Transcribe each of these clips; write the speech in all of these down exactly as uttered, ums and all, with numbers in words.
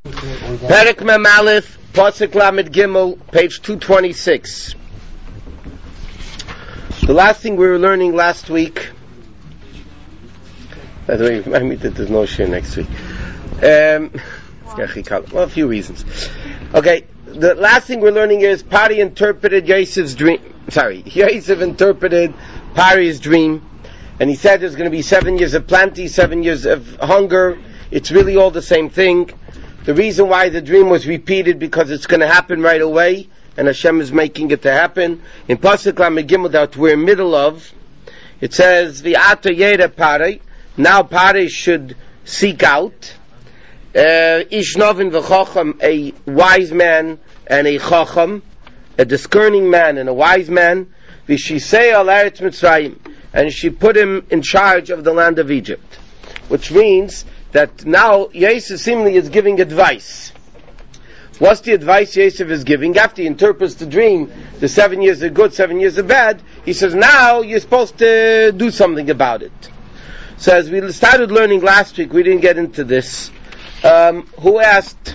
Perek Mem Aleph, Pasuk Lamed Gimel, page two twenty-six. The last thing we were learning last week. By the way, remind me that there's no share next week. Um, well, a few reasons. Okay, the last thing we're learning is Pari interpreted Yosef's dream. Sorry, Yosef interpreted Pari's dream, and he said there's going to be seven years of plenty, seven years of hunger. It's really all the same thing. The reason why the dream was repeated because it's going to happen right away, and Hashem is making it to happen. In Pasuk Lamed Gimel that we're in middle of, it says, "V'ata yeda Pari." Now Pari should seek out uh, Ish Novin v'Chacham, a wise man and a Chacham, a discerning man and a wise man. V'shisei al Eretz Mitzrayim, and she put him in charge of the land of Egypt, which means that now Yosef seemingly is giving advice. What's the advice Yosef is giving? After he interprets the dream, the seven years are good, seven years are bad, he says, now you're supposed to do something about it. So as we started learning last week, we didn't get into this. Um, who asked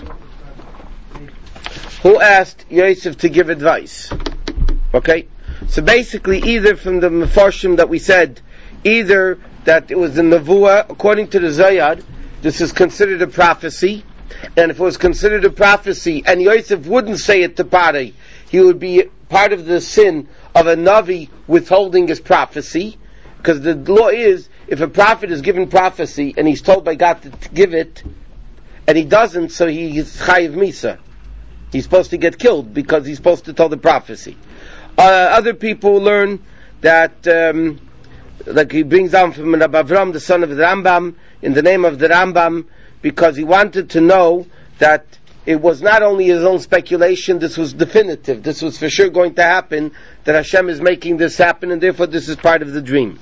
who asked Yosef to give advice? Okay? So basically, either from the Mefarshim that we said, either that it was the Nevuah, according to the Zayad, this is considered a prophecy, and if it was considered a prophecy, and Yosef wouldn't say it to Pari, he would be part of the sin of a Navi withholding his prophecy, because the law is, if a prophet is given prophecy, and he's told by God to, to give it, and he doesn't, so he's Chayiv Misa. He's supposed to get killed, because he's supposed to tell the prophecy. Uh, other people learn that, um, like he brings down from Rabbi Avram, the son of the Rambam, in the name of the Rambam, because he wanted to know that it was not only his own speculation, this was definitive, this was for sure going to happen, that Hashem is making this happen, and therefore this is part of the dream.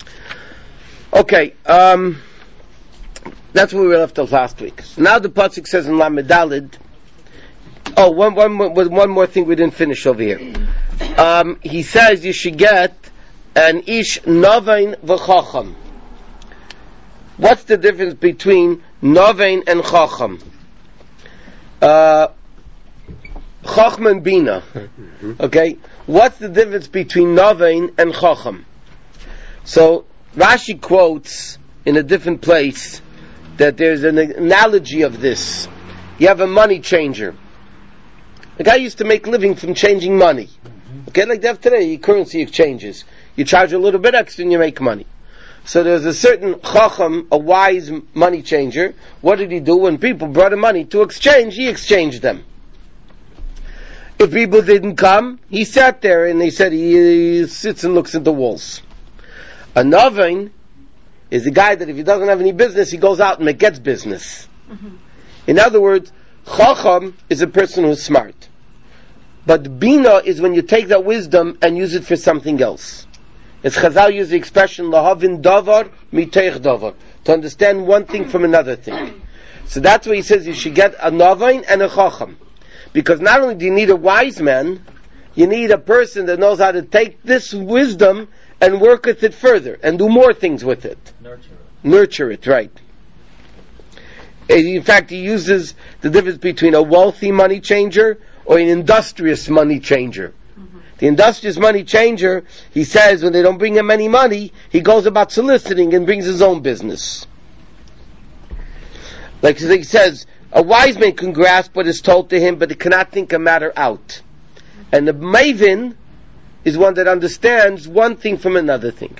Okay, um, that's where we left off last week. So now the pasuk says in Lamed Daled, oh, one, one, one, one more thing we didn't finish over here. Um, he says you should get an ish novein v'chacham. What's the difference between novein and chacham? Uh, chacham and bina. Okay? What's the difference between novein and chacham? So, Rashi quotes in a different place that there's an analogy of this. You have a money changer. The guy used to make a living from changing money. Okay, like they have today, currency exchanges. You charge a little bit extra and you make money. So there's a certain chacham, a wise money changer. What did he do? When people brought him money to exchange, he exchanged them. If people didn't come, he sat there and they said he, he sits and looks at the walls. A novein is the guy that if he doesn't have any business, he goes out and gets business. Mm-hmm. In other words, chacham is a person who's smart. But bina is when you take that wisdom and use it for something else. As Chazal use the expression, lahavin davar miteich davar, to understand one thing from another thing. So that's why he says you should get a novein and a chacham. Because not only do you need a wise man, you need a person that knows how to take this wisdom and work with it further, and do more things with it. Nurture it. Nurture it, right. In fact, he uses the difference between a wealthy money changer or an industrious money changer. Mm-hmm. The industrious money changer, he says, when they don't bring him any money, he goes about soliciting and brings his own business. Like he says, a wise man can grasp what is told to him, but he cannot think a matter out. And the maven is one that understands one thing from another thing.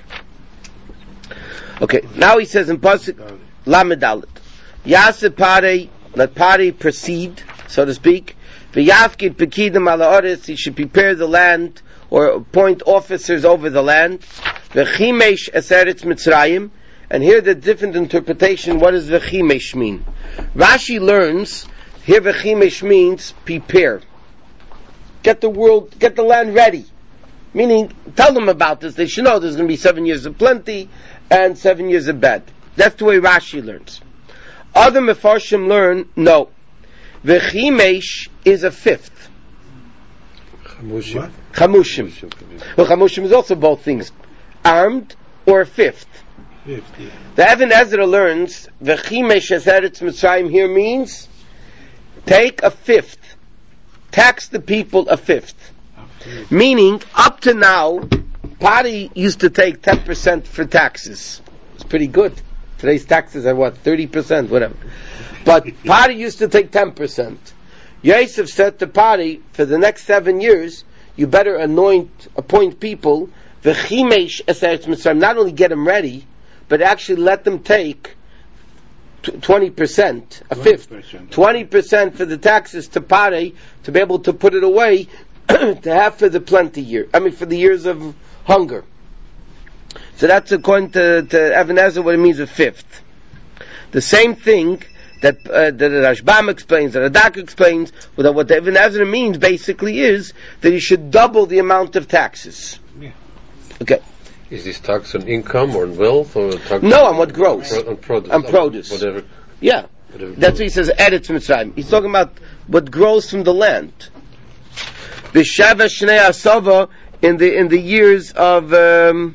Okay, now he says in Pasuk Lamed Daled, Yaseh Pari, let Pari proceed, so to speak. V'yafkid pekidim ala oretz, he should prepare the land or appoint officers over the land. V'chimesh es eretz Mitzrayim, and here the different interpretation. What does v'chimesh mean? Rashi learns here v'chimesh means prepare, get the world, get the land ready. Meaning, tell them about this. They should know there's going to be seven years of plenty and seven years of bad. That's the way Rashi learns. Other Mefarshim learn, no. V'chimesh is a fifth. Chamushim. Chamushim. Well, Chamushim is also both things. Armed or fifth. fifth yeah. The Even Ezra learns, V'chimesh es eretz Mitzrayim here means take a fifth, tax the people a fifth. Meaning, up to now, Pari used to take ten percent for taxes. It's pretty good. Today's taxes are what, thirty percent, whatever. But Pari used to take ten percent. Yosef said to Pari, for the next seven years, you better anoint, appoint people, v'chimesh es Eretz Mitzrayim, not only get them ready, but actually let them take twenty percent, a fifth, twenty percent for the taxes to Pari, to be able to put it away, to have for the plenty year, I mean for the years of hunger. So that's according to, to Even HaEzer what it means a fifth. The same thing that uh, that the Rashbam explains, that Radak explains, that what the Even HaEzer means basically is that you should double the amount of taxes. Yeah. Okay. Is this tax on income or on wealth or tax no, on what grows? Pro- on produce. On produce. Whatever. Yeah. Whatever That's what he says, Eretz Mitzrayim. He's talking about what grows from the land. B'shava Shnei Asava, in the in the years of um,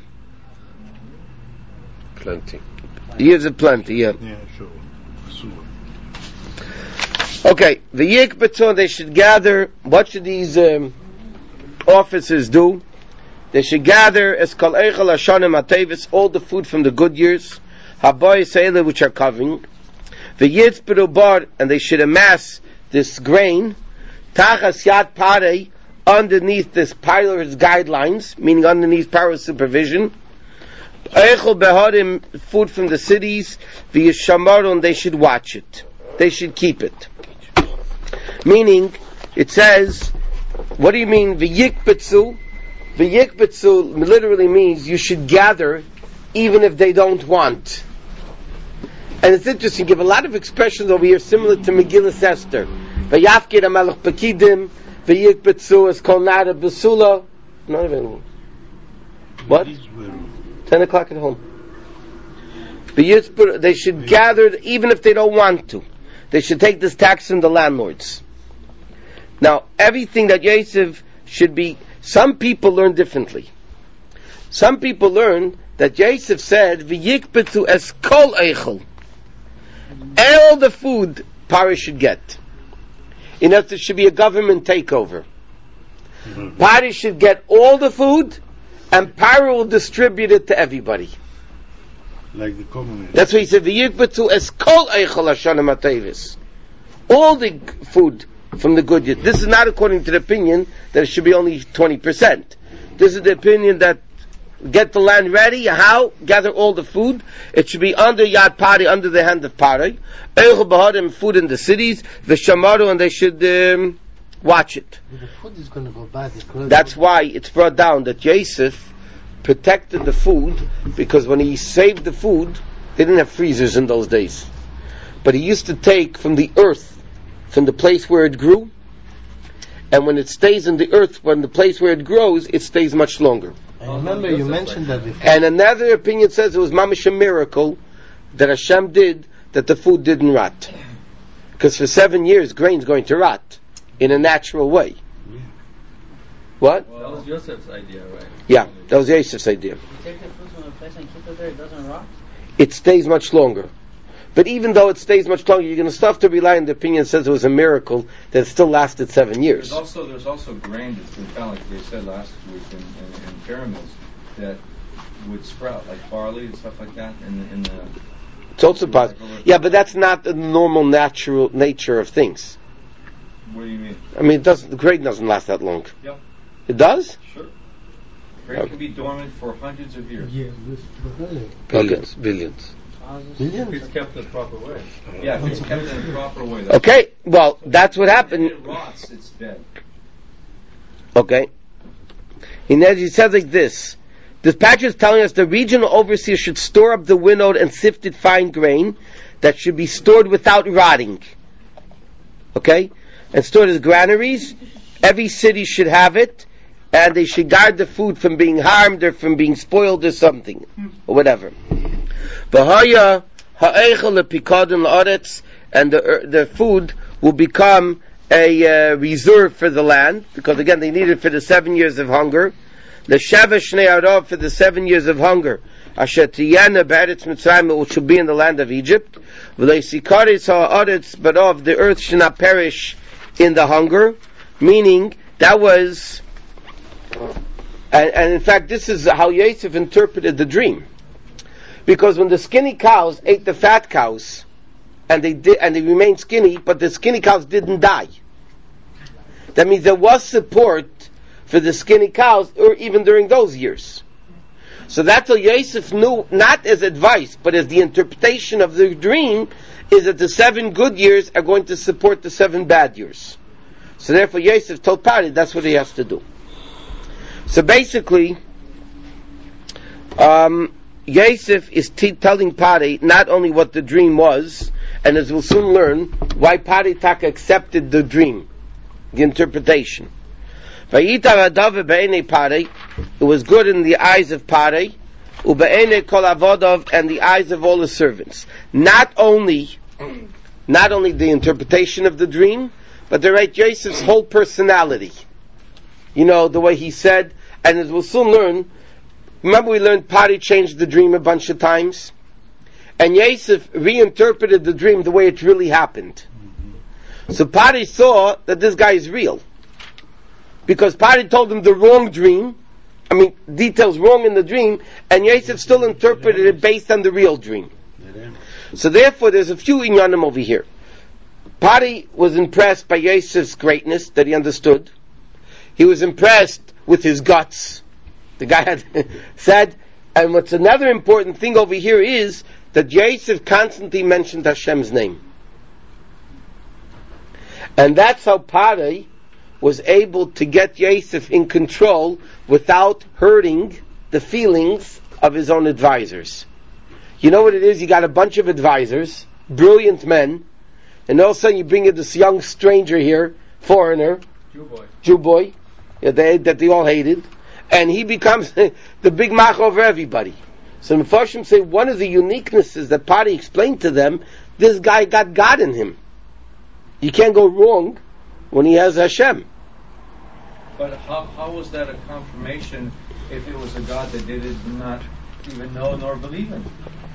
plenty. Years of plenty, yeah. Yeah, sure. Okay, the Yikbetzon, they should gather, what should these um, officers do? They should gather as Kol Eichel Hashanim HaTevis, all the food from the good years, Haboy Seila, which are covering, the Yitzberu Bar, and they should amass this grain, Tachas Yad Parei, underneath this Pilar's guidelines, meaning underneath Paro's supervision, Eichel Beharim, food from the cities, the Yishamaron, they should watch it. They should keep it. Meaning, it says, what do you mean, v'yikbetzu? V'yikbetzu literally means you should gather even if they don't want. And it's interesting, you give a lot of expressions over here similar to Megillah Esther. V'yafkir HaMelech Pekidim, v'yikbetzu is kol nara b'sula. Not available. What? Ten o'clock at home. They should gather even if they don't want to. They should take this tax from the landlords. Now, everything that Yosef should be, some people learn differently. Some people learn that Yosef said, "V'yikbetu es kol eichel." All the food Pari should get. In other words, there should be a government takeover. Mm-hmm. Pari should get all the food, and Pari will distribute it to everybody. Like the common. That's why he said, "V'yikbetu es kol eichel hashanim hatevis." All the food from the good year. This is not according to the opinion that it should be only twenty percent. This is the opinion that get the land ready. How? Gather all the food. It should be under Yad Pari, under the hand of Pari. Eichel Baharim, food in the cities. V'shamaru, and they should um, watch it. The food is going to go bad. That's why it's brought down that Yosef protected the food, because when he saved the food, they didn't have freezers in those days. But he used to take from the earth, from the place where it grew, and when it stays in the earth, when the place where it grows, it stays much longer. I remember you mentioned that before. And another opinion says it was mamish a miracle that Hashem did, that the food didn't rot. Because for seven years, grain's going to rot in a natural way. Yeah. What? Well, that was Yosef's idea, right? Yeah, that was Yosef's idea. You take the fruit from a place and keep it there, it doesn't rot? It stays much longer. But even though it stays much longer, you're going to still to rely on the opinion that says it was a miracle that it still lasted seven years. There's also there's also grain that's been found, like they said last week in, in, in pyramids, that would sprout, like barley and stuff like that in the, in the It's also possible. Yeah, but that's not the normal natural nature of things. What do you mean? I mean, it doesn't, the grain doesn't last that long. Yep. It does? Sure. Grain Okay. can be dormant for hundreds of years. Yeah, really. Billions, billions. Billions? If it's kept the proper way. Yeah, if it's kept in the proper way. Okay, well, that's what If happened. it rots, it's dead. Okay. He he says like this. This passage is telling us the regional overseer should store up the winnowed and sifted fine grain that should be stored without rotting. Okay? And stored as granaries. Every city should have it, and they should guard the food from being harmed or from being spoiled or something, or whatever. V'haya ha'eichel lepikadon la'aretz, and the the food will become a uh, reserve for the land, because again they need it for the seven years of hunger. L'shava shnei arav, for the seven years of hunger. Asher tiyana be'eretz Mitzrayim, which should be in the land of Egypt. V'leisikaris ha'aretz, but of the earth should not perish in the hunger. Meaning, that was, and, and in fact, this is how Yosef interpreted the dream. Because when the skinny cows ate the fat cows, and they did, and they remained skinny, but the skinny cows didn't die. That means there was support for the skinny cows, or even during those years. So that's what Yosef knew, not as advice, but as the interpretation of the dream, is that the seven good years are going to support the seven bad years. So therefore Yosef told Pari that's what he has to do. So basically, um, Yosef is t- telling Pari not only what the dream was, and as we'll soon learn, why Pari Taka accepted the dream, the interpretation. It was good in the eyes of Pari, and the eyes of all the servants. Not only, not only the interpretation of the dream, but the right Yosef's whole personality. You know, the way he said, and as we'll soon learn, remember we learned Pari changed the dream a bunch of times? And Yosef reinterpreted the dream the way it really happened. So Pari saw that this guy is real. Because Pari told him the wrong dream, I mean, details wrong in the dream, and Yosef still interpreted it based on the real dream. So therefore, there's a few inyanim over here. Pari was impressed by Yosef's greatness, that he understood. He was impressed with his guts. The guy had said, and what's another important thing over here is that Yosef constantly mentioned Hashem's name. And that's how Pari was able to get Yosef in control without hurting the feelings of his own advisors. You know what it is? You got a bunch of advisors, brilliant men, and all of a sudden you bring in this young stranger here, foreigner, Jew boy, Jew boy yeah, they, that they all hated, and he becomes the big mach over everybody. So Mefarshim say one of the uniquenesses that Pari explained to them, this guy got God in him. You can't go wrong when he has Hashem. But how how was that a confirmation if it was a God that they did not even know nor believe in?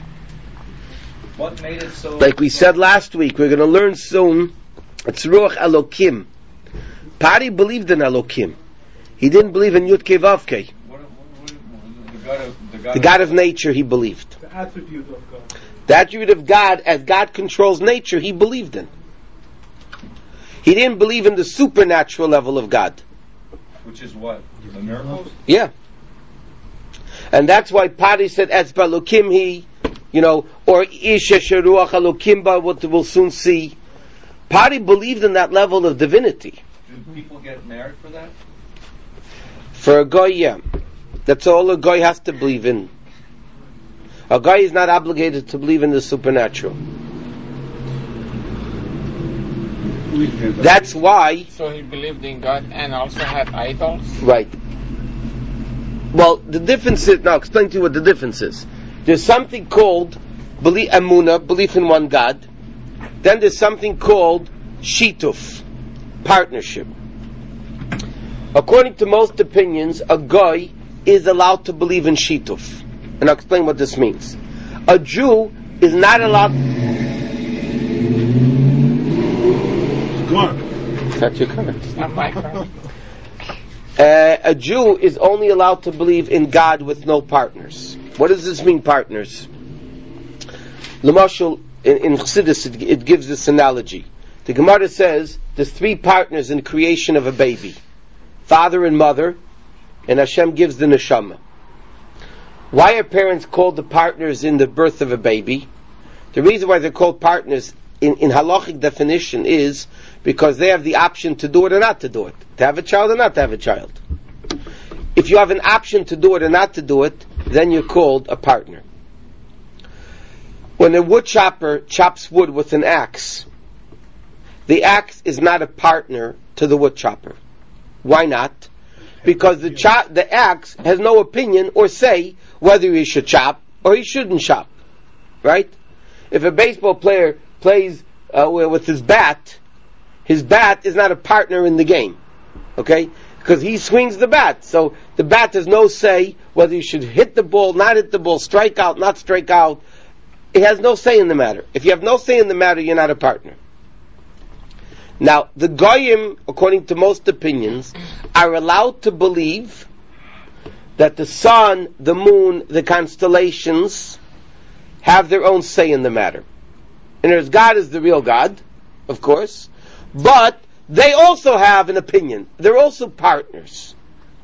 What made it so? Like we said last week, we're going to learn soon. It's Ruach Elokim. Pari believed in Elokim. He didn't believe in Yud Kei Vav Kei. What, what, what, the God of the God, the God of nature, he believed. The attribute of God. The attribute of God, as God controls nature, he believed in. He didn't believe in the supernatural level of God. Which is what? The miracles? Yeah. And that's why Pari said, Etzba Elokim he, you know, or Isha Sheruach Elokim ba, what we'll soon see. Pari believed in that level of divinity. Do people get married for that? For a guy, yeah. That's all a guy has to believe in. A guy is not obligated to believe in the supernatural. That's why. So he believed in God and also had idols? Right. Well, the difference is, now I'll explain to you what the difference is. There's something called belief, Emunah, belief in one God. Then there's something called Shituf, partnership. According to most opinions, a guy is allowed to believe in Shituf. And I'll explain what this means. A Jew is not allowed... That's your car. It's not my car. Uh, a Jew is only allowed to believe in God with no partners. What does this mean, partners? L'mashal, in, in Chassidus, it, it gives this analogy. The Gemara says there's three partners in creation of a baby. Father and mother, and Hashem gives the neshama. Why are parents called the partners in the birth of a baby? The reason why they're called partners in, in halachic definition is because they have the option to do it or not to do it. To have a child or not to have a child. If you have an option to do it or not to do it, then you're called a partner. When a wood chopper chops wood with an axe, the axe is not a partner to the wood chopper. Why not? Because the cho- the axe has no opinion or say whether he should chop or he shouldn't chop. Right? If a baseball player plays uh, with his bat, his bat is not a partner in the game. Okay? Because he swings the bat. So the bat has no say whether you should hit the ball, not hit the ball, strike out, not strike out. It has no say in the matter. If you have no say in the matter, you're not a partner. Now, the Goyim, according to most opinions, are allowed to believe that the sun, the moon, the constellations have their own say in the matter. And there's God is the real God, of course, but they also have an opinion. They're also partners.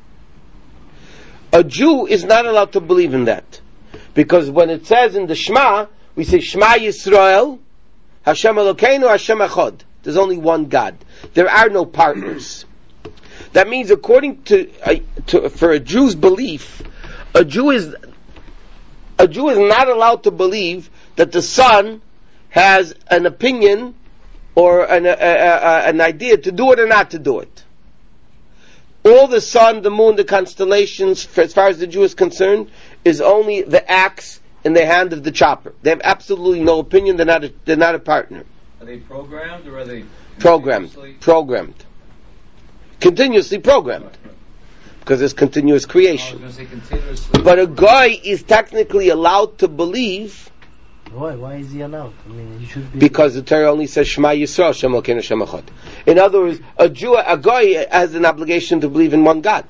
A Jew is not allowed to believe in that. Because when it says in the Shema, we say, Shema Yisrael, Hashem Elokeinu, Hashem Echad. There's only one God. There are no partners. That means, according to, uh, to for a Jew's belief, a Jew is a Jew is not allowed to believe that the sun has an opinion or an, uh, uh, uh, an idea to do it or not to do it. All the sun, the moon, the constellations, for, as far as the Jew is concerned, is only the axe in the hand of the chopper. They have absolutely no opinion. They're not a, they're not a partner. Are they programmed or are they programmed? Programmed. Continuously programmed. Because there's continuous creation. I was going to say continuously. But a guy is technically allowed to believe. Why? Why is he allowed? I mean, he should be. Because the Torah only says Shema Yisrael, Shem Elokeinu, Hashem Echad. In other words, a Jew, a guy has an obligation to believe in one God.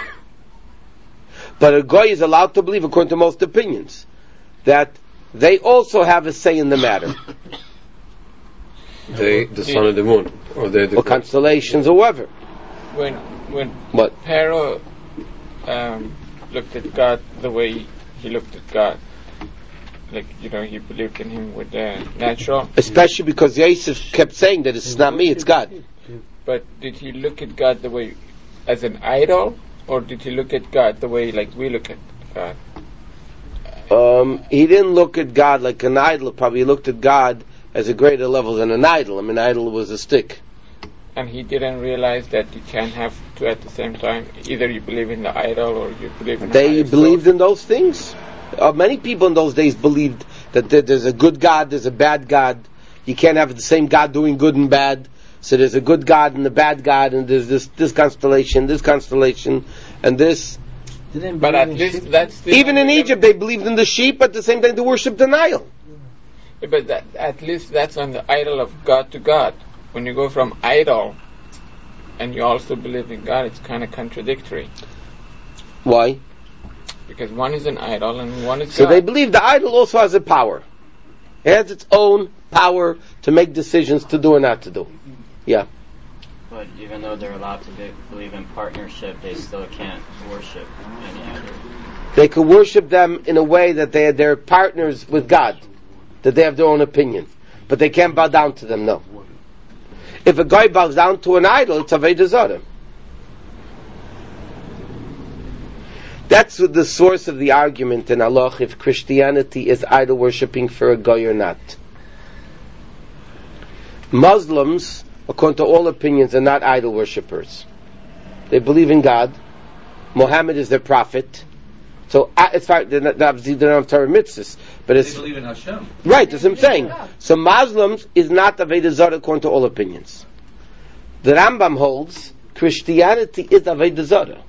But a guy is allowed to believe, according to most opinions, that they also have a say in the matter. They, the sun and the moon, or they, the or constellations, or whatever. When when What? Pharaoh um, looked at God the way he looked at God, like, you know, he believed in him with the natural. Especially because Yosef kept saying that it's not me, it's God. But did he look at God the way, as an idol, or did he look at God the way like we look at God? Um, he didn't look at God like an idol. Probably he looked at God as a greater level than an idol. I mean, an idol was a stick. And he didn't realize that you can't have two at the same time. Either you believe in the idol or you believe in the They higher believed source. in those things. Uh, many people in those days believed that there, there's a good God, there's a bad God. You can't have the same God doing good and bad. So there's a good God and a bad God, and there's this this constellation, this constellation, and this. Didn't But believe at in least sheep? that's the Even in only- Egypt, they believed in the sheep, but at the same time they worshipped the Nile. Yeah, but that, at least that's on the idol of God to God. When you go from idol and you also believe in God, it's kind of contradictory. Why? Because one is an idol and one is So God. they believe the idol also has a power. It has its own power to make decisions to do or not to do. Yeah. But even though they're allowed to be, believe in partnership, they still can't worship any other. They could worship them in a way that they they're partners with God, that they have their own opinion, but they can't bow down to them. No. If a guy bows down to an idol, it's Avodah Zarah. That's the source of the argument in Allah if Christianity is idol worshipping for a guy or not. Muslims, according to all opinions, are not idol worshippers. They believe in God. Muhammad is their prophet. So, uh, as far they're not, obviously they don't have Torah mitzvahs, but They it's believe in Hashem. right. That's what I'm saying. So, Muslims is not Avodah Zarah according to all opinions. The Rambam holds Christianity is Avodah Zarah.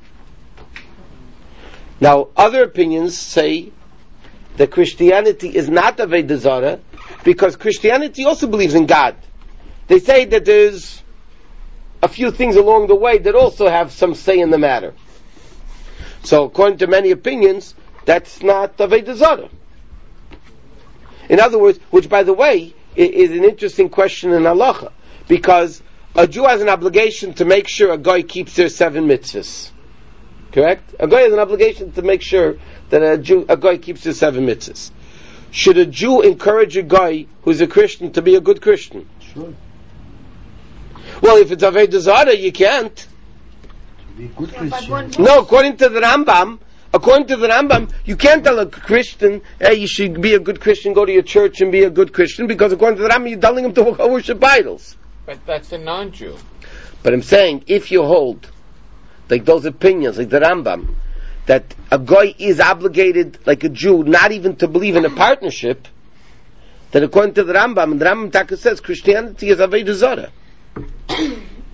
Now, other opinions say that Christianity is not Avodah Zarah because Christianity also believes in God. They say that there's a few things along the way that also have some say in the matter. So, according to many opinions, that's not Avodah Zarah. In other words, which, by the way, is an interesting question in halacha, because a Jew has an obligation to make sure a guy keeps their seven mitzvahs. Correct? A guy has an obligation to make sure that a Jew, a guy keeps their seven mitzvahs. Should a Jew encourage a guy who's a Christian to be a good Christian? Sure. Well, if it's Avodah Zarah, you can't. Be a good Yeah, but Christian. one- No, according to the Rambam, according to the Rambam, you can't tell a Christian, hey, you should be a good Christian, go to your church and be a good Christian, because according to the Rambam, you're telling him to worship idols. But that's a non-Jew. But I'm saying, if you hold, like those opinions, like the Rambam, that a guy is obligated, like a Jew, not even to believe in a partnership, then according to the Rambam, and the Rambam Taka says, Christianity is Avodah Zarah.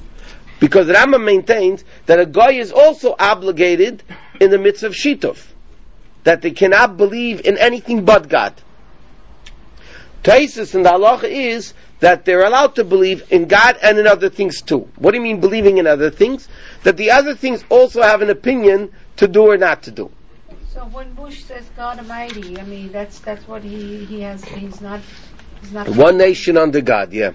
Because the Rambam maintains that a guy is also obligated in the midst of Shitov. that they cannot believe in anything but God. Taisus in the halacha is that they're allowed to believe in God and in other things too. What do you mean believing in other things? That the other things also have an opinion to do or not to do. So when Bush says God Almighty, I mean that's that's what he, he has. He's not. He's not. One nation under God. Yeah.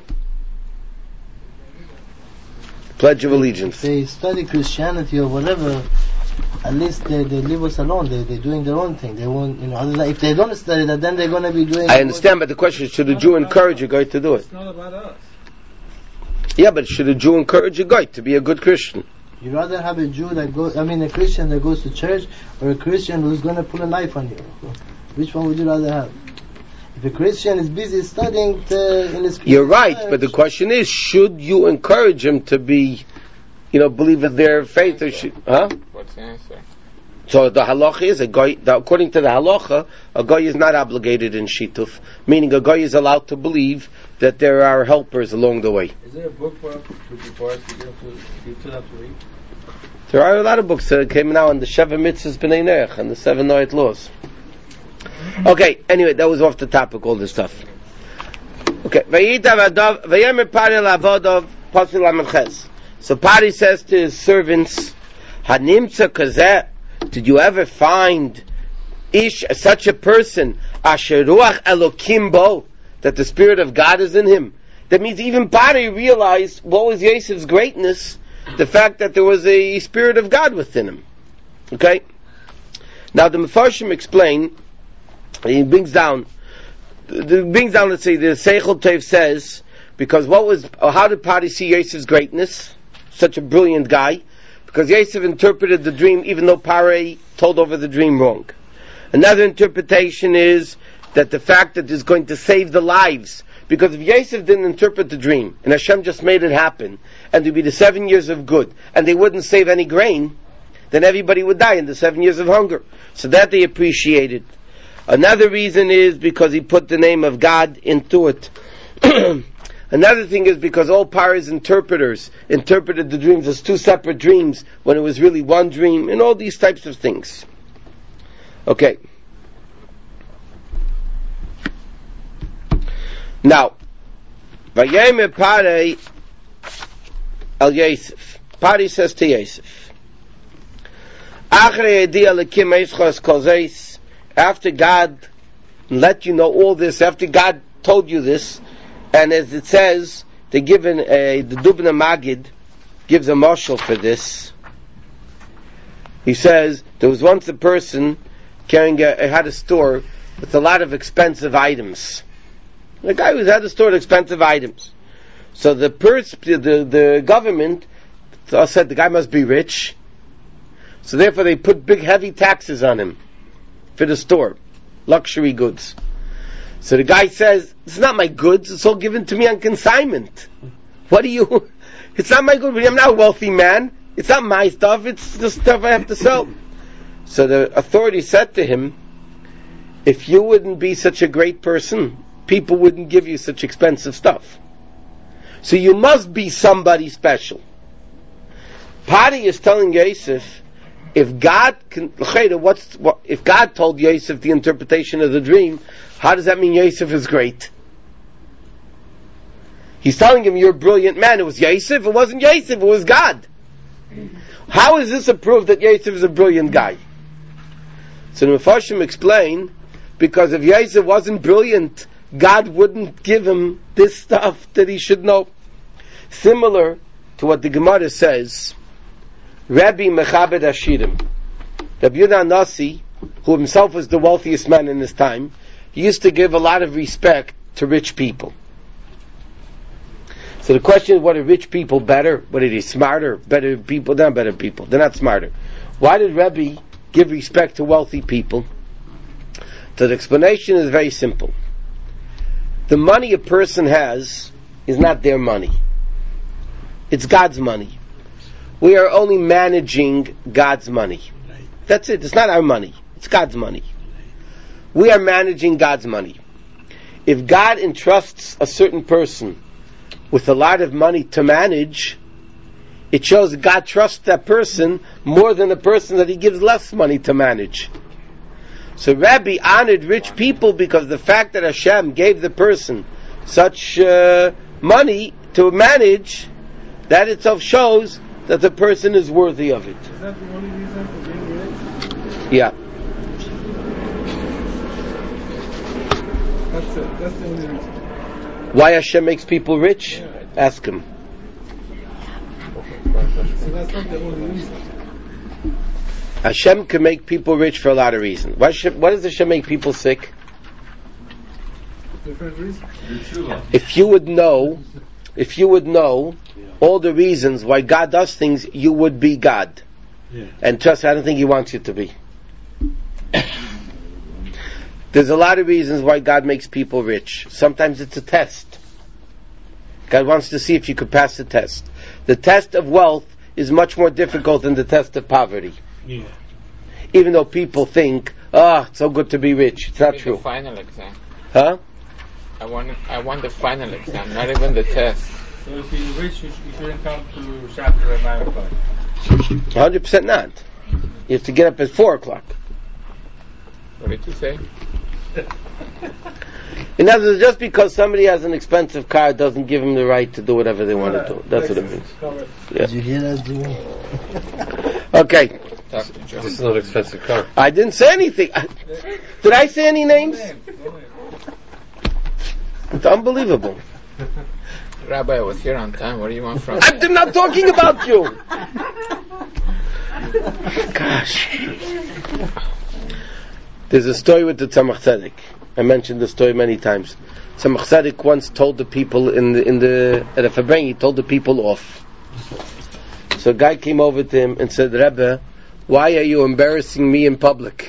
Pledge of Allegiance. If they study Christianity or whatever, at least they, they leave us alone. They they're doing their own thing. They won't, you know. Other than, if they don't study that, then they're going to be doing. I understand, but the question is: should a Jew encourage a guy to do it? It's not about us. Yeah, but should a Jew encourage a guy to be a good Christian? You'd rather have a Jew that goes, I mean, a Christian that goes to church, or a Christian who's going to pull a knife on you. Which one would you rather have? If a Christian is busy studying to, in his You're right, church, but the question is: should you encourage him to be, you know, believe in their faith, or should, huh? What's the answer? So the halacha is a guy. According to the halacha, a guy is not obligated in shituf, meaning a guy is allowed to believe that there are helpers along the way. Is there a book for us to for us to give to give to them to read? There are a lot of books that came out on the Sheva Mitzvahs B'nai Noach and the Seven Noach Laws. Okay, anyway, that was off the topic, all this stuff. Okay, Vayemer Pari Lavodov Pasuk Lamed Ches. So Pari says to his servants, Hanimtza Kazeh, did you ever find Ish, such a person, Asher Ruach Elokim Bo, that the Spirit of God is in him? That means even Pari realized what was Yosef's greatness, the fact that there was a Spirit of God within him. Okay? Now the Mefarshim explain, he brings down, the, brings down, let's say, the Seichel Tev says, because what was, how did Pari see Yosef's greatness? Such a brilliant guy. Because Yosef interpreted the dream even though Pari told over the dream wrong. Another interpretation is that the fact that it's going to save the lives, because if Yosef didn't interpret the dream, and Hashem just made it happen, and there'd be the seven years of good, and they wouldn't save any grain, then everybody would die in the seven years of hunger. So that they appreciated. Another reason is because he put the name of God into it. Another thing is because all Pari's interpreters interpreted the dreams as two separate dreams when it was really one dream, and all these types of things. Okay. Now, Vayemer Pari El Yosef. Pari says to Yosef, after God let you know all this, after God told you this, and as it says, they given a, the Dubna Magid gives a marshal for this. He says, there was once a person carrying a, had a store with a lot of expensive items. The guy who had a store with expensive items. So the pers- the, the government said the guy must be rich. So therefore they put big heavy taxes on him for the store. Luxury goods. So the guy says, it's not my goods, it's all given to me on consignment. What do you, it's not my goods, I'm not a wealthy man, it's not my stuff, it's the stuff I have to sell. So the authority said to him, if you wouldn't be such a great person, people wouldn't give you such expensive stuff. So you must be somebody special. Pari is telling Yosef, if God can, what's, what, if God told Yosef the interpretation of the dream, how does that mean Yosef is great? He's telling him, you're a brilliant man. It was Yosef, it wasn't Yosef, it was God. How is this a proof that Yosef is a brilliant guy? So the Mefarshim explain, because if Yosef wasn't brilliant, God wouldn't give him this stuff that he should know. Similar to what the Gemara says, Rabbi Mechabed Ashirim. Rabbi Yehuda Nasi, who himself was the wealthiest man in his time, he used to give a lot of respect to rich people. So the question is, what are rich people better? What are they smarter? Better people? They're not better people. They're not smarter. Why did Rabbi give respect to wealthy people? So the explanation is very simple. The money a person has is not their money. It's God's money. We are only managing God's money. That's it. It's not our money. It's God's money. We are managing God's money. If God entrusts a certain person with a lot of money to manage, it shows that God trusts that person more than the person that he gives less money to manage. So Rabbi honored rich people because the fact that Hashem gave the person such uh, money to manage, that itself shows that the person is worthy of it. Is that the only reason for being rich? Yeah. That's it. That's the only reason. Why Hashem makes people rich? Yeah. Ask him. So that's not the only reason. Hashem can make people rich for a lot of reasons. Why, Hashem, why does Hashem make people sick? Different reasons. If you would know, if you would know all the reasons why God does things, you would be God. Yeah. And trust me, I don't think He wants you to be. There's a lot of reasons why God makes people rich. Sometimes it's a test. God wants to see if you could pass the test. The test of wealth is much more difficult than the test of poverty. Yeah. Even though people think, ah, oh, it's so good to be rich. It's not Maybe true. The final exam. Huh? I want. I want the final exam, not even the test. So if you're rich, you, sh- you shouldn't come to chapter at nine o'clock. one hundred percent not. You have to get up at four o'clock. What did you say? In other words, just because somebody has an expensive car doesn't give them the right to do whatever they want to do. That's what it means. Yeah. Did you hear that, Jimmy? Okay. Talk to John. This is not an expensive car. I didn't say anything. Did I say any names? It's unbelievable. Rabbi, I was here on time. What do you want from me? I'm not talking about you. Gosh. There's a story with the Tzemach Tzedek. I mentioned the story many times. Tzemach Tzedek once told the people in the in the at a Fabrengi, he told the people off. So a guy came over to him and said, Rebbe, why are you embarrassing me in public?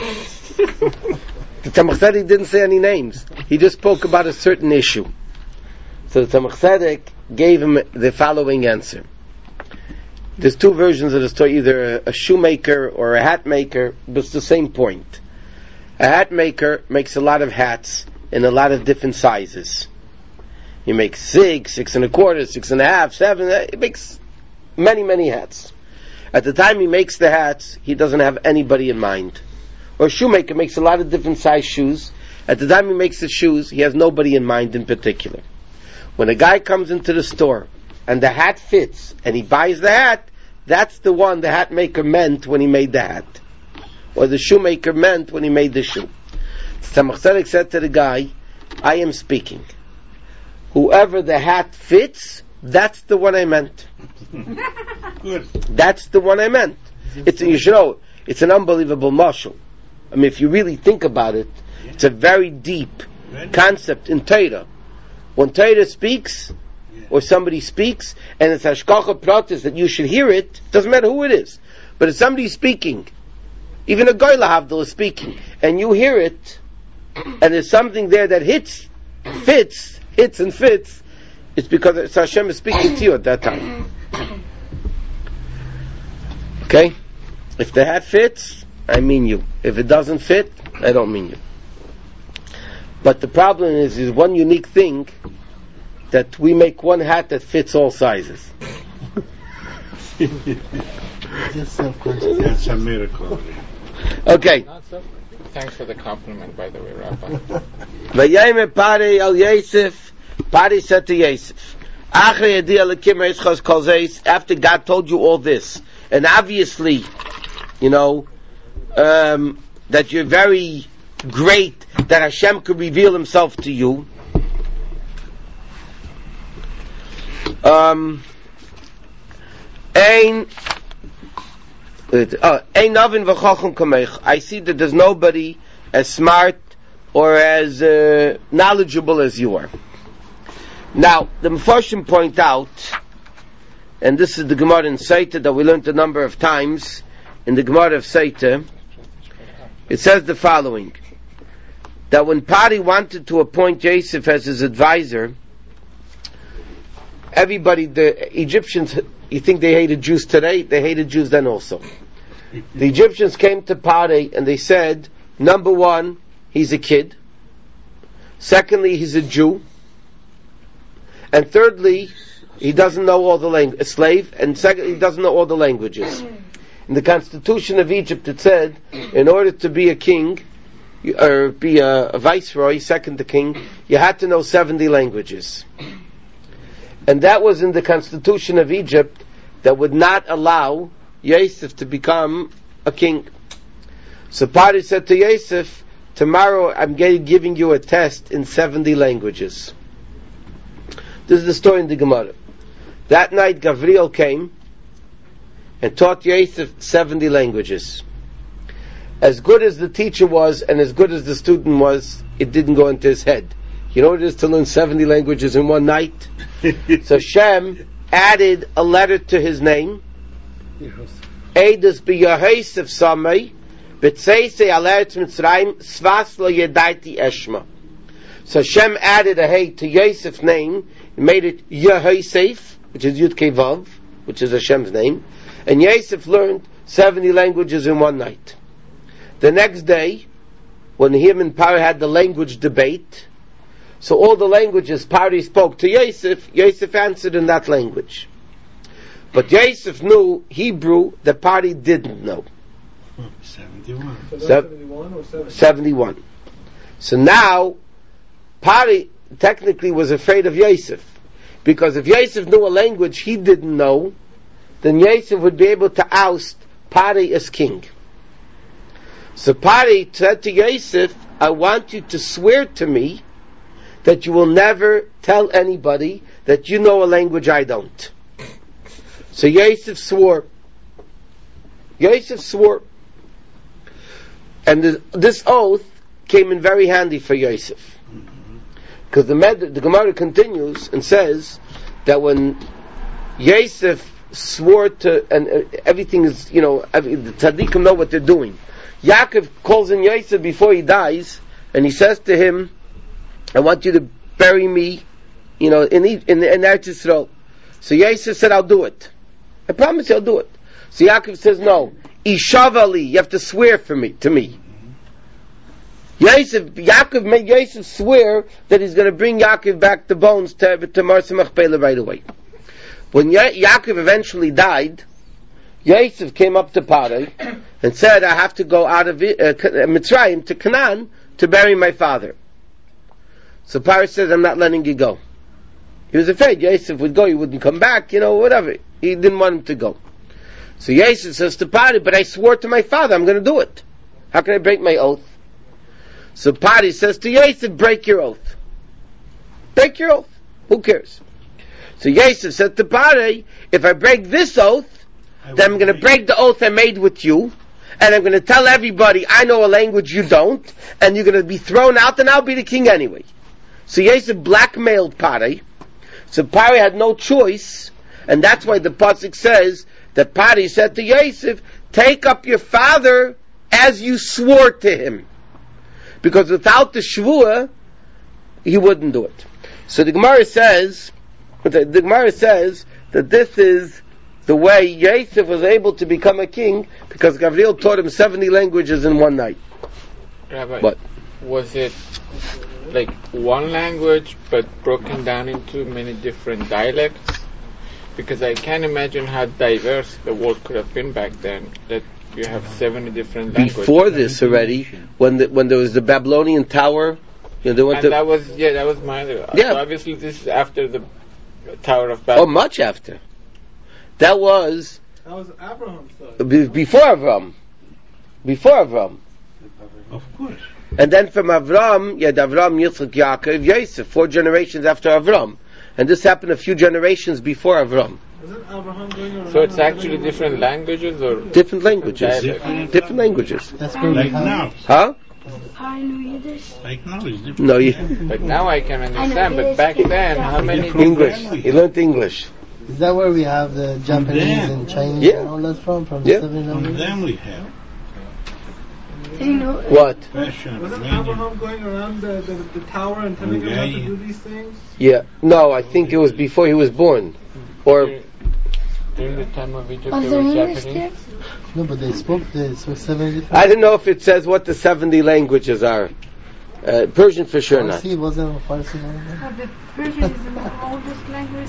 The Tzemach Tzedek didn't say any names. He just spoke about a certain issue. So the Tzemach Tzedek gave him the following answer. There's two versions of the story, either a, a shoemaker or a hat maker, but it's the same point. A hat maker makes a lot of hats in a lot of different sizes. He makes six, six and a quarter, six and a half, seven, he makes many, many hats. At the time he makes the hats, he doesn't have anybody in mind. Or a shoemaker makes a lot of different size shoes. At the time he makes the shoes, he has nobody in mind in particular. When a guy comes into the store and the hat fits and he buys the hat, that's the one the hat maker meant when he made the hat. Or the shoemaker meant when he made the shoe. Tzemach Tzedek said to the guy, I am speaking. Whoever the hat fits, that's the one I meant. Good. That's the one I meant. It's, you should know, it's an unbelievable mashal. I mean, if you really think about it, it's a very deep concept in Torah. When Torah speaks, or somebody speaks, and it's hashkacha pratis that you should hear it, doesn't matter who it is. But if somebody's speaking, even a goy lahavdil is speaking, and you hear it, and there's something there that hits, fits, hits and fits, it's because it's Hashem is speaking to you at that time. Okay? If the hat fits, I mean you. If it doesn't fit, I don't mean you. But the problem is, is one unique thing, that we make one hat that fits all sizes. Just self-conscious. That's a miracle. Okay. Not so. Thanks for the compliment, by the way, Rabbi. Vayayme Pari al Yosef, Pari said to Yosef, after God told you all this, and obviously, you know, um, that you're very great, that Hashem could reveal Himself to you. Um, Ein Navin v'chacham kameich. I see that there's nobody as smart or as uh, knowledgeable as you are. Now, the Mefarshim point out, and this is the Gemara in Seita that we learned a number of times, in the Gemara of Seita, it says the following, that when Pari wanted to appoint Yosef as his advisor, everybody, the Egyptians, you think they hated Jews today? They hated Jews then also. The Egyptians came to Pari and they said, number one, he's a kid. Secondly, he's a Jew. And thirdly, he doesn't know all the language, a slave. And secondly, he doesn't know all the languages. In the constitution of Egypt it said, in order to be a king, or be a, a viceroy, second to king, you had to know seventy languages. And that was in the constitution of Egypt that would not allow Yosef to become a king. So Pari said to Yosef, tomorrow I'm giving you a test in seventy languages. This is the story in the Gemara. That night Gavriel came and taught Yosef seventy languages. As good as the teacher was and as good as the student was, it didn't go into his head. You know what it is to learn seventy languages in one night? So Shem added a letter to his name. Eidus b'Yehosef samei b'tzeisei al Eretz Mitzrayim svas lo yedaiti eshma. So Shem added a hey to Yosef's name and made it Yehosef, which is Yud Kei Vav, which is Hashem's name. And Yosef learned seventy languages in one night. The next day, when him and Pari had the language debate, so all the languages Pari spoke to Yosef, Yosef answered in that language. But Yosef knew Hebrew that Pari didn't know. seventy-one. So that's seventy-one or seventy? seventy-one. So now, Pari technically was afraid of Yosef. Because if Yosef knew a language he didn't know, then Yosef would be able to oust Pari as king. So Pari said to Yosef, I want you to swear to me that you will never tell anybody that you know a language I don't. So Yosef swore. Yosef swore. And this, this oath came in very handy for Yosef. Because the, the Gemara continues and says that when Yosef swore to, and uh, everything is, you know, every, the tzaddikim know what they're doing. Yaakov calls in Yosef before he dies, and he says to him, I want you to bury me, you know, in in, in Eretz Yisrael. So Yosef said, I'll do it. I promise you I'll do it. So Yaakov says, no. Ishavali, you have to swear for me, to me. Yosef, Yaakov made Yosef swear that he's going to bring Yaakov back the bones to, to Marsa Machpelah right away. When ya- Yaakov eventually died, Yosef came up to Pari and said, I have to go out of uh, Mitzrayim to Canaan to bury my father. So Pari said, I'm not letting you go. He was afraid Yosef would go, he wouldn't come back, you know, whatever. He didn't want him to go. So Yosef says to Pari, but I swore to my father, I'm going to do it. How can I break my oath? So Pari says to Yosef, break your oath. Break your oath. Who cares? So Yosef said to Pari, if I break this oath, then I'm going to break the oath I made with you, and I'm going to tell everybody I know a language you don't, and you're going to be thrown out, and I'll be the king anyway. So Yosef blackmailed Pari. So Pari had no choice, and that's why the pasuk says that Pari said to Yosef, take up your father as you swore to him. Because without the shvuah, he wouldn't do it. So the Gemara says, the, the Gemara says that this is the way Yosef was able to become a king, because Gavriel taught him seventy languages in one night. Rabbi, What? was it like one language but broken down into many different dialects? Because I can't imagine how diverse the world could have been back then, that you have seventy different languages. Before this already, when the, when there was the Babylonian tower, you know, they went And to, that was, yeah, that was my, Yeah. so obviously this is after the Tower of Babel. oh, much after. That was That was Abraham's son. be- before Avram. Before Avram. Of course. And then from Avram, you had Avram, Yitzchak, Yaakov, Yosef, four generations after Avram. And this happened a few generations before Avram. Isn't Abraham going around? So it's and actually telling different languages, or Different languages. Different Different languages. That's where we Like have. now. Huh? Like now is different. No, you, But now I can understand. But back then, how many? English. He learned English. Is that where we have the Japanese Yeah. and Chinese Yeah. and all that from? From Yeah. the seven From languages? them we have. What? Fashion, Wasn't radio. Abraham going around the, the, the tower and telling him how to do these things? Yeah. No, I think it was before he was born. Or, During the time of Egypt, Was there there was English Japanese. No, but they spoke, they spoke seven different. I don't know if it says what the seventy languages are. Uh, Persian for sure not. Farsi wasn't Farsi language. But the Persian is the oldest language.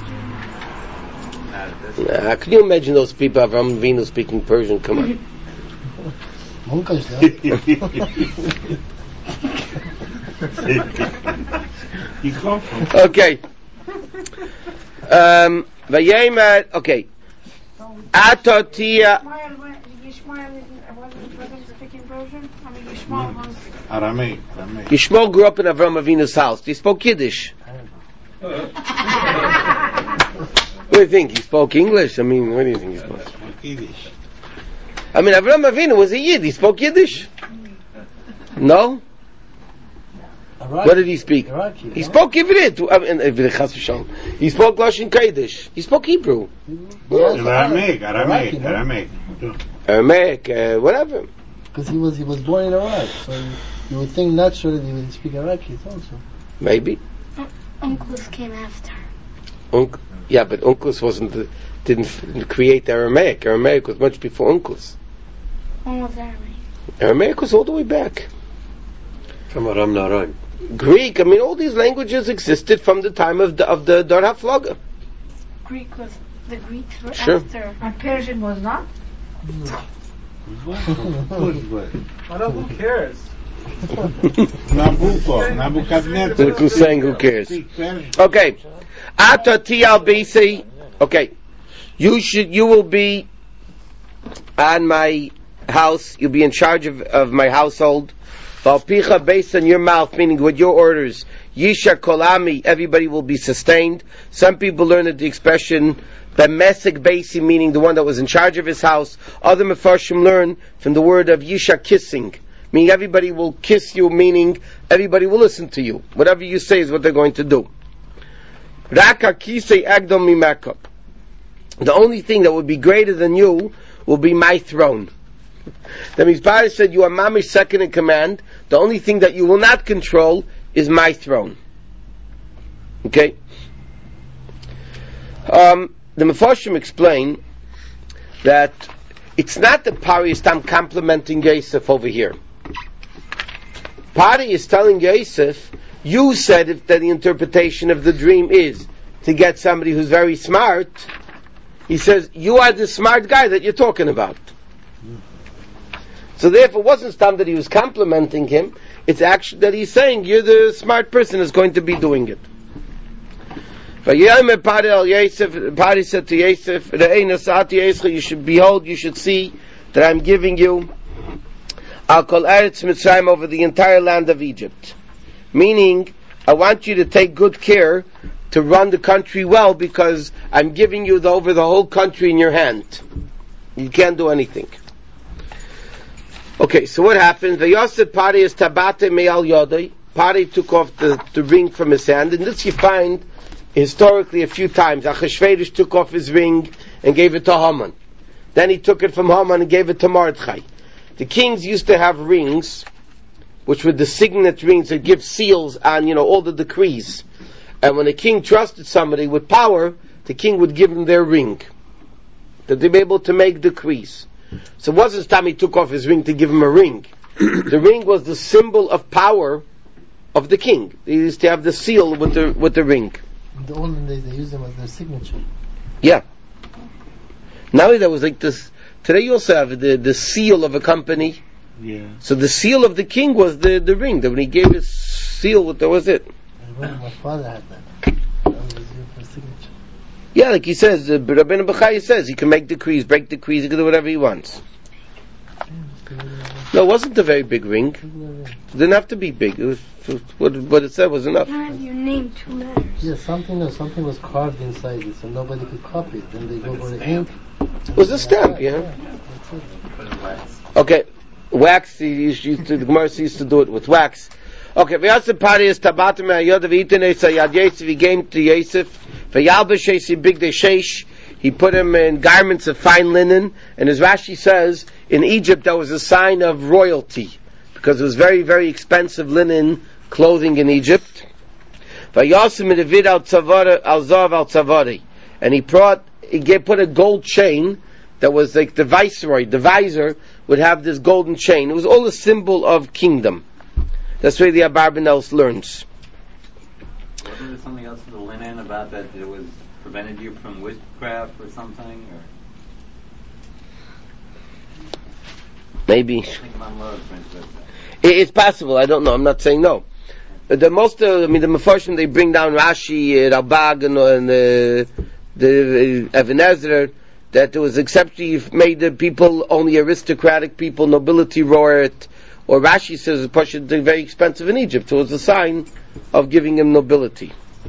Nah, can you imagine those people, Avram Avinu speaking Persian? Come on. Monkash, yeah. You come from. Okay. Um, Vayemer, okay. Atotia. Yishmael wasn't wasn't speaking version. I mean, Yishmael was. Aramaic, Aramaic. Yishmael grew up in Avram Avinu's house. He spoke Yiddish. What do you think? He spoke English? I mean, what do you think he spoke? Yiddish. I mean, Avram Avinu was a Yid. He spoke Yiddish. No? Iraqi. What did he speak? Iraqi, He no? spoke Ivrit. I mean, Ivrit, chas v'shalom. He spoke Lashon Kodesh. He spoke Hebrew. Aramaic, Aramaic, Iraqi, no? Aramaic. Aramaic, uh, whatever. Because he was he was born in Iraq, so you, you would think naturally he would speak Iraqi also. Maybe. Uncles came after. Unc- yeah, but Uncles wasn't the, didn't f- create Aramaic. Aramaic was much before Uncles. When was Aramaic? Aramaic was all the way back. From Aram Naraim. Greek, I mean, all these languages existed from the time of the of the Dar HaFlaga. Greek was the Greeks were Sure. after. And Persian was not. Well, who cares? Nabucco, Nabucodonosor. Look who's saying who cares. Speak Persian. Okay. Atati al B C. Okay. You should you will be on my house, you'll be in charge of, of my household. Valpicha, based on your mouth, meaning with your orders. Yisha kolami, everybody will be sustained. Some people learn the expression Bemesek Beisi, meaning the one that was in charge of his house. Other Mefarshim learn from the word of Yisha kissing, meaning everybody will kiss you, meaning everybody will listen to you. Whatever you say is what they're going to do. Raka kisei agdom mimakop. The only thing that would be greater than you will be my throne. The Mizpah said you are Mamish second in command. The only thing that you will not control is my throne. Okay? Um, the Mefarshim explain that it's not that Pari is tam complimenting Yosef over here. Pari is telling Yosef, you said if that the interpretation of the dream is to get somebody who's very smart. He says, you are the smart guy that you're talking about. So therefore it wasn't time that he was complimenting him, it's actually that he's saying, you're the smart person who's going to be doing it. Pari said to Yosef, you should behold, you should see that I'm giving you I'll call Eretz Mitzrayim over the entire land of Egypt. Meaning, I want you to take good care to run the country well because I'm giving you the, over the whole country in your hand. You can't do anything. Okay, so what happened? Vayoset Pari is tabate me'al yodai. Pari took off the, the ring from his hand, and this you find historically a few times. Achashverosh took off his ring and gave it to Haman. Then he took it from Haman and gave it to Mordechai. The kings used to have rings, which were the signet rings that give seals on, you know, all the decrees. And when a king trusted somebody with power, the king would give them their ring, that they'd be able to make decrees. So it wasn't time he took off his ring to give him a ring. The ring was the symbol of power of the king. They used to have the seal with the with the ring. In the olden days, they used them as their signature. Yeah. Now that was like this. Today you also have the, the seal of a company. Yeah. So the seal of the king was the, the ring. That when he gave his seal, that was it. I remember my father had that. That was used for signature. Yeah, like he says, uh, Rabbeinu Bechaya says, he can make decrees, break decrees, he can do whatever he wants. No, it wasn't a very big ring. It didn't have to be big. It was, what, what it said was enough. You had your name two letters. Yeah, something or something was carved inside it, so nobody could copy it. Then they go for the ink. It was a stamp, yeah. Okay, wax. He used to, the Gemara used to do it with wax. Okay, v'yaseh Pari is tabatim ha'yod v'yitin esayad Yosef. He came to Yosef. V'yalbesh Yosef big sheish. He put him in garments of fine linen, and as Rashi says, in Egypt that was a sign of royalty because it was very, very expensive linen clothing in Egypt. V'yaseh medavid al tzavara al zav al tzavari, and he brought, he gave, put a gold chain that was like the viceroy, the visor would have this golden chain. It was all a symbol of kingdom. That's where the Abarbanel learns. Wasn't there something else in the linen about that it was prevented you from witchcraft or something? Or maybe. I think Mom Lowe mentioned that. It, it's possible. I don't know. I'm not saying no. The most, uh, I mean, the Mefarshim, they bring down Rashi, uh, Rabag, and, and uh, the uh, Even Ezra, that it was exceptionally made the people only aristocratic people, nobility roar it. Or Rashi says the Pashut is very expensive in Egypt, so it was a sign of giving him nobility.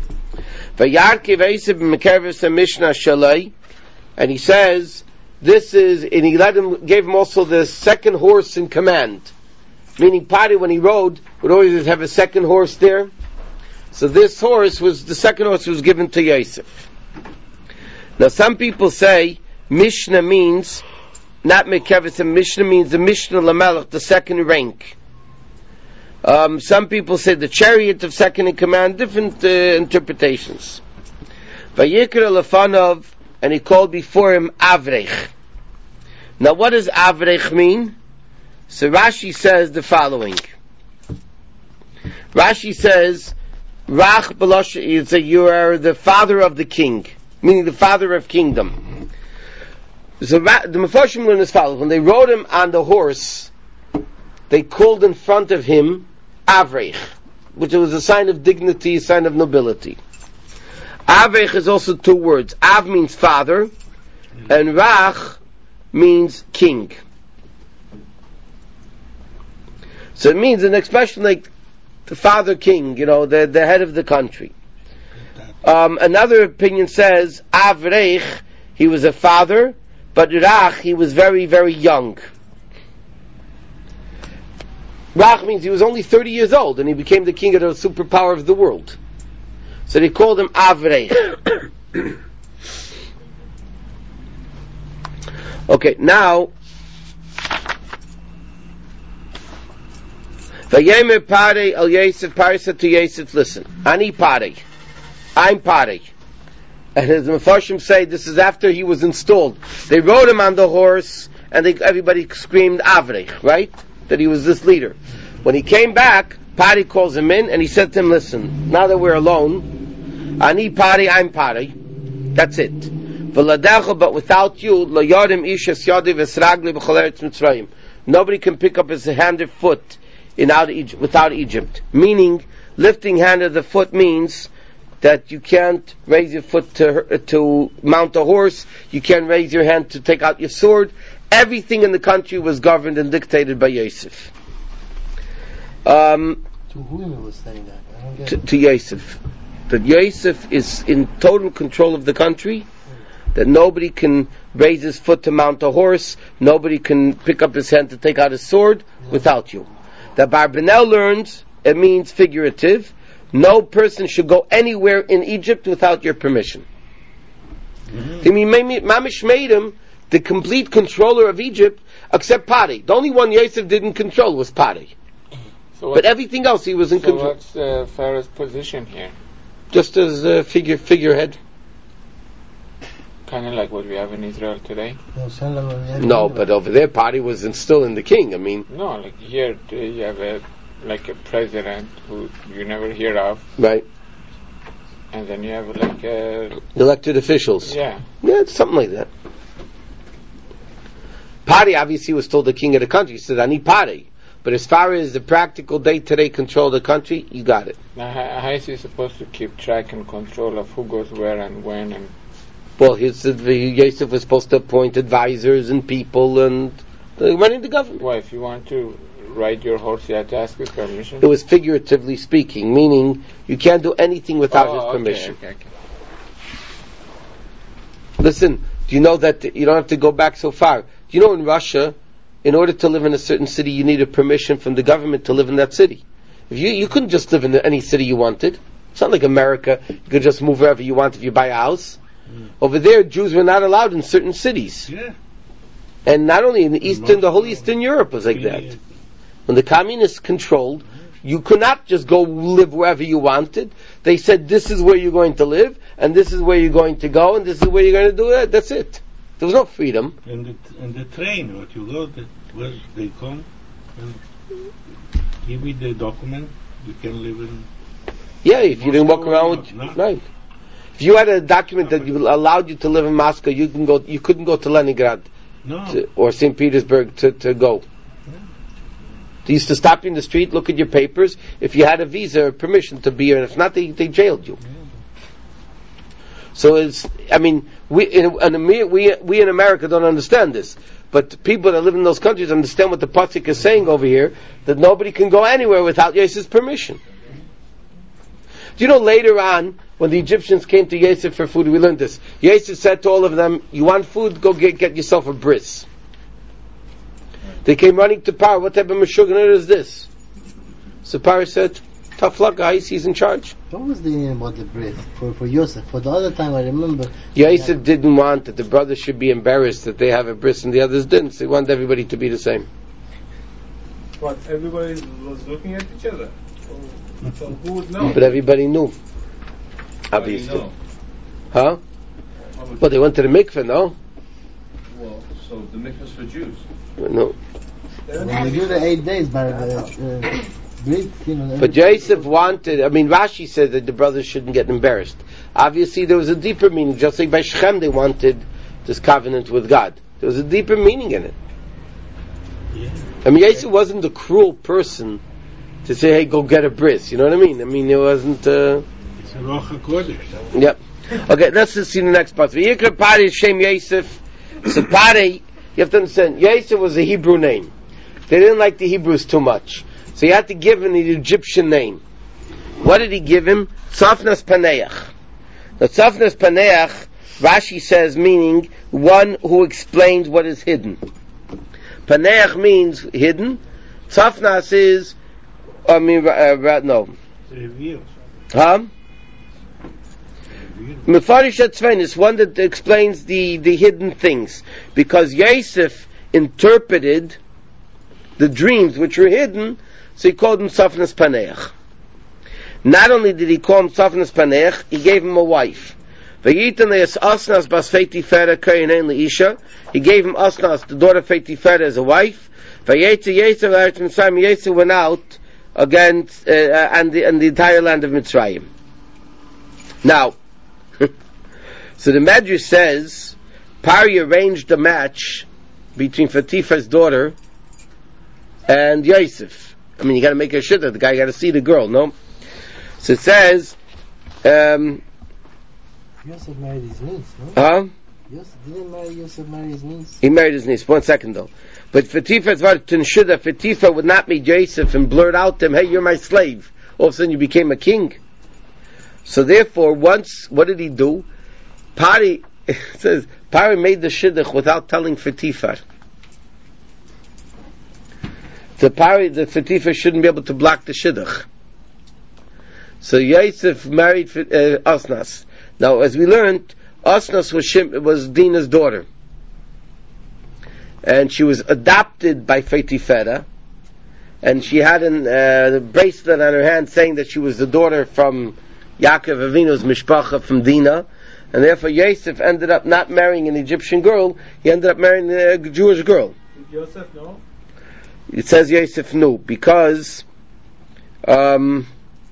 And he says, this is, and he let him, gave him also the second horse in command. Meaning, Pari, when he rode, would always have a second horse there. So this horse was, the second horse was given to Yosef. Now some people say, Mishnah means, not Mekevis, and Mishnah means the Mishnah Lamelech, the second rank. Um, some people say the chariot of second in command, different uh, interpretations. Vayikra Lefanov, and he called before him Avrech. Now what does Avrech mean? So Rashi says the following. Rashi says, Rach Balosh, is that you are the father of the king, meaning the father of kingdom. So the Mefarshim learn as follows. When they rode him on the horse, they called in front of him Avrech, which was a sign of dignity, a sign of nobility. Avrech is also two words. Av means father, and Rach means king. So it means an expression like the father king, you know, the, the head of the country. Um, another opinion says, Avrech, he was a father, but Rach, he was very, very young. Rach means he was only thirty years old, and he became the king of the superpower of the world. So they called him Avrech. Okay, now, Vayemer Parei El Yosef, Parei said to Yosef, listen, Ani Parei, I'm Parei. And as the Mefarshim say, this is after he was installed. They rode him on the horse, and they, everybody screamed Avrech, right? That he was this leader. When he came back, Parei calls him in, and he said to him, listen, now that we're alone, Ani Parei, I'm Parei. That's it. But without you, Lo Yodim Ish Es Yodi V'Sragli B'Chol Eretz Mitzrayim. Nobody can pick up his hand or foot in out Egypt, without Egypt. Meaning, lifting hand of the foot means that you can't raise your foot to to mount a horse, you can't raise your hand to take out your sword. Everything in the country was governed and dictated by Yosef. Um, to whom he was saying that? I don't get to, it. to Yosef. That Yosef is in total control of the country, that nobody can raise his foot to mount a horse, nobody can pick up his hand to take out his sword yeah. without you. That Barbanel learns, it means figurative, no person should go anywhere in Egypt without your permission. Mm-hmm. I mean, Mamish made him the complete controller of Egypt, except Parei. The only one Yosef didn't control was Parei. So but everything else he was in so control. What's uh, Pharaoh's position here? Just as a figure figurehead. Kind of like what we have in Israel today. No, but over there, Parei was still in the king. I mean, no, like here uh, you have a like a president who you never hear of, right? And then you have like a elected officials. Yeah, yeah, it's something like that. Parei obviously was still the king of the country. He said, "I need Parei." But as far as the practical day-to-day control of the country, you got it. Now, how, how is he supposed to keep track and control of who goes where and when? And well, his, the, Yosef was supposed to appoint advisors and people and uh, running the government. Well, if you want to ride your horse, you have to ask his permission. It was figuratively speaking, meaning you can't do anything without oh, his permission. Okay, okay, okay. Listen, do you know that you don't have to go back so far? Do you know in Russia, in order to live in a certain city, you needed permission from the government to live in that city. If you you couldn't just live in any city you wanted. It's not like America. You could just move wherever you want if you buy a house. Mm. Over there, Jews were not allowed in certain cities. Yeah. And not only in the Eastern, the whole Eastern Europe was like that. When the communists controlled, you could not just go live wherever you wanted. They said, this is where you're going to live, and this is where you're going to go, and this is where you're going to do it. That's it. There was no freedom. And the, and the train, what you go, the, where they come, and give me the document, you can live in... Yeah, if you didn't walk around with... No. Right. If you had a document that you allowed you to live in Moscow, you can go. You couldn't go to Leningrad no. to, or Saint Petersburg to, to go. They used to stop you in the street, look at your papers, if you had a visa or permission to be here, and if not, they, they jailed you. So it's, I mean, we in, in, we we in America don't understand this, but people that live in those countries understand what the pasuk is saying over here, that nobody can go anywhere without Yosef's permission. Do you know later on, when the Egyptians came to Yosef for food, we learned this. Yosef said to all of them, you want food? Go get, get yourself a bris. They came running to Paro. What type of meshuggah is this? So Paro said, tough luck, guys. He's in charge. What was the name about the bread for for Yosef? For the other time, I remember. Yosef didn't want that the brothers should be embarrassed that they have a bris and the others didn't. So he wanted everybody to be the same. But everybody was looking at each other. So who would know? But everybody knew. Obviously. Know? Huh? Well, they went to the mikveh, no? Well, so the mikvah's for Jews. No. When we do the eight days, but uh, uh, bread, you know. But Yosef wanted, I mean, Rashi said that the brothers shouldn't get embarrassed. Obviously, there was a deeper meaning. Just like by Shechem, they wanted this covenant with God. There was a deeper meaning in it. Yeah. I mean, Yosef wasn't a cruel person to say, hey, go get a bris. You know what I mean? I mean, it wasn't... Uh, It's a Ruach HaKodesh. Yep. Okay, let's just see the next part. V'yikra Pari Shem Yosef. So Pari, you have to understand, Yosef was a Hebrew name. They didn't like the Hebrews too much. So you had to give him the Egyptian name. What did he give him? Tzafnas Paneach. Now Tzafnas Paneach, Rashi says, meaning one who explains what is hidden. Paneach means hidden. Tzafnas is, I mean, uh, no. Reveals. Huh? Mefarish Atzvein is one that explains the, the hidden things. Because Yosef interpreted the dreams which were hidden, so he called him Tzafnas Paneach. Not only did he call him Tzafnas Paneach, he gave him a wife. He gave him Asnas, the daughter of Feitifera, as a wife. Yosef went out against, uh, and, the, and the entire land of Mitzrayim. Now, so the Medrash says, Pari arranged a match between Fatifa's daughter and Yosef. I mean, you got to make a shidduch. The guy got to see the girl, no? So it says, um, Yosef married his niece, no? Huh? Yosef didn't marry Yosef marry his niece. He married his niece. One second though. But Fatifa's word to Shidduch, Fatifa would not meet Yosef and blurt out to him, hey, you're my slave. All of a sudden you became a king. So therefore, once, what did he do? Pari, it says, Pari made the Shidduch without telling Fatifa. The Pari, the Fatifa shouldn't be able to block the Shidduch. So Yosef married uh, Asnas. Now, as we learned, Asnas was Shim, was Dinah's daughter. And she was adopted by Feitifera. And she had an, uh, a bracelet on her hand saying that she was the daughter from Yaakov Avinu's Mishpacha from Dinah. And therefore Yosef ended up not marrying an Egyptian girl, he ended up marrying a Jewish girl. Did Yosef know? It says Yosef knew, because, um,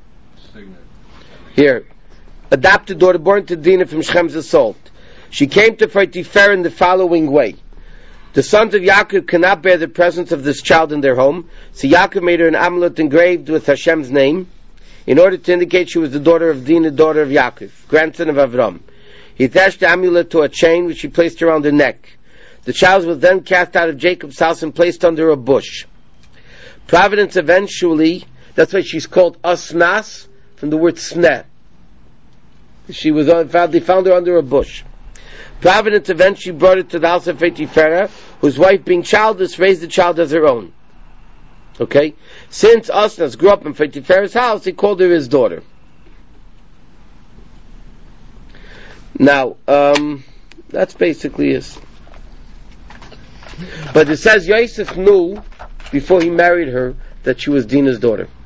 here, adopted daughter born to Dinah from Shechem's assault. She came to Feitifera in the following way. The sons of Yaakov cannot bear the presence of this child in their home, so Yaakov made her an amulet engraved with Hashem's name, in order to indicate she was the daughter of Dinah, daughter of Yaakov, grandson of Avram. He attached the amulet to a chain which he placed around her neck. The child was then cast out of Jacob's house and placed under a bush. Providence eventually, that's why she's called Asnas, from the word sneh. She was found, they found her under a bush. Providence eventually brought her to the house of Feitifera, whose wife, being childless, raised the child as her own. Okay? Since Asnas grew up in Feitifera's house, he called her his daughter. Now, um, that's basically it. But it says Yosef knew, before he married her, that she was Dinah's daughter.